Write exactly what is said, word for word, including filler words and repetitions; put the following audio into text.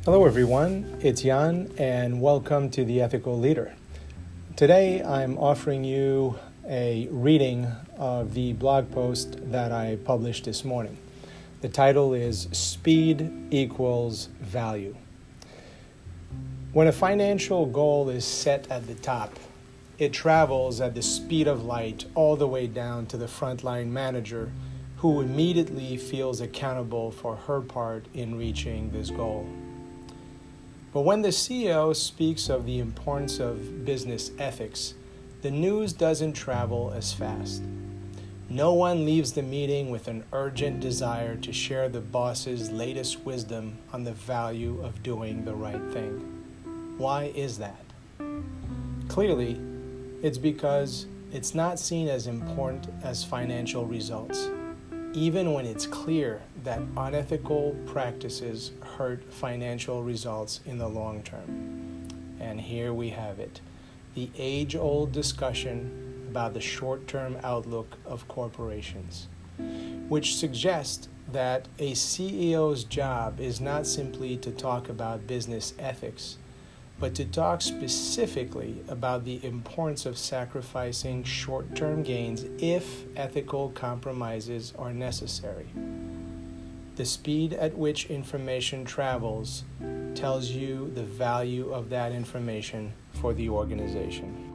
Hello everyone, it's Jan and welcome to The Ethical Leader. Today I'm offering you a reading of the blog post that I published this morning. The title is Speed Equals Value. When a financial goal is set at the top, it travels at the speed of light all the way down to the frontline manager who immediately feels accountable for her part in reaching this goal. But when the C E O speaks of the importance of business ethics, the news doesn't travel as fast. No one leaves the meeting with an urgent desire to share the boss's latest wisdom on the value of doing the right thing. Why is that? Clearly, it's because it's not seen as important as financial results, even when it's clear that unethical practices hurt financial results in the long term. And here we have it, the age-old discussion about the short-term outlook of corporations, which suggests that a C E O's job is not simply to talk about business ethics, but to talk specifically about the importance of sacrificing short-term gains if ethical compromises are necessary. The speed at which information travels tells you the value of that information for the organization.